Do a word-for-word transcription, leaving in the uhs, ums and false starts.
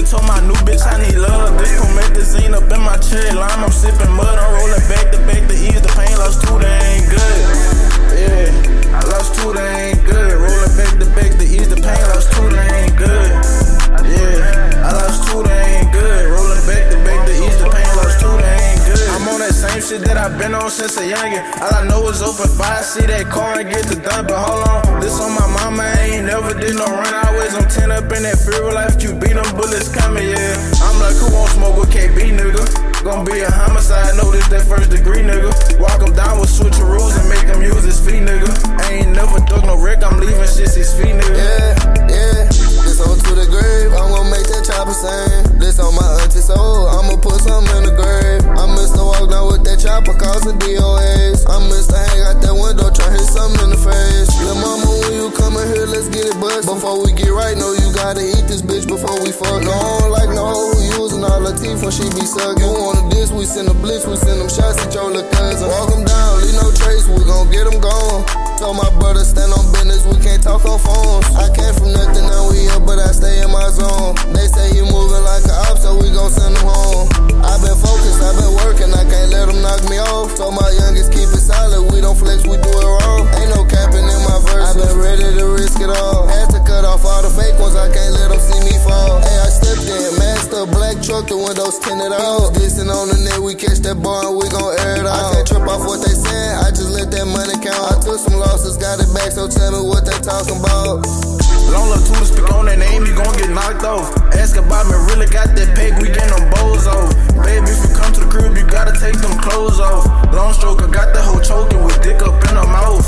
told my new bitch I need love. This promethazine up in my cherry lime. I'm sipping mud, I'm rolling back to back to ease the pain. Lost two, they ain't good. Yeah, I lost two, they ain't good. Rolling back to back to ease the pain. Lost two, they ain't good. Yeah, I lost two, they ain't good. Rolling back to back to ease the pain. Lost two, they ain't good. I'm on that same shit that I've been on since a youngin'. All I know is open fire, see that car and get the done. But hold on, this on my mama, I ain't never did no run. Always I'm ten up in that fear life. You beat them bullets coming, yeah. I'm like, who won't smoke with K B, nigga? Gonna be a homicide, notice that first degree, nigga. Walk him down with switch rules and make him use his feet, nigga. I ain't never dug no wreck, I'm leaving shit six feet, nigga. Yeah, yeah, this on to the grave, I'm gonna make that chopper sing. This on my auntie soul, I'ma put something in the grave. I Mister Walk down with that chopper, causing D O As. I Mister Hang out that window, try hit something in the face. Lil' mama, when you coming here, let's get it bust. Before we get right, no, you gotta eat this bitch before we fuck. No, I don't like no hoe who using all her teeth when she be sucking. You want a diss, we send a blitz, we send them shots at your little cousin. Walk them down, leave no trace, we gon' get them gone. Told my brother, stand on business, we can't talk on phones. I came from nothing, now we up, but I stay in my zone. They say you moving like a op, so we gon' send them home. I been focused, I been working, I can't let them knock me off. Told my youngest, keep it solid, we don't flex, we do it wrong. Ain't no capping in my verse, I been ready to risk it all. Had to cut off all the fake ones, I can't let them see me fall. Hey, I stepped in, master black truck, the windows tinted out. Glisten on the net, we catch that bar and we gon' air it out. I can't trip off what they saying, I just let that money count. I took some losses, got it back, so tell me what they talking about. Long love to speak on that name, you gon' get knocked off. Ask about me, really got that peg, we get them bows off. Baby, if you come to the crib, you gotta take them clothes off. Long stroker, got the hoe choking with dick up in her mouth.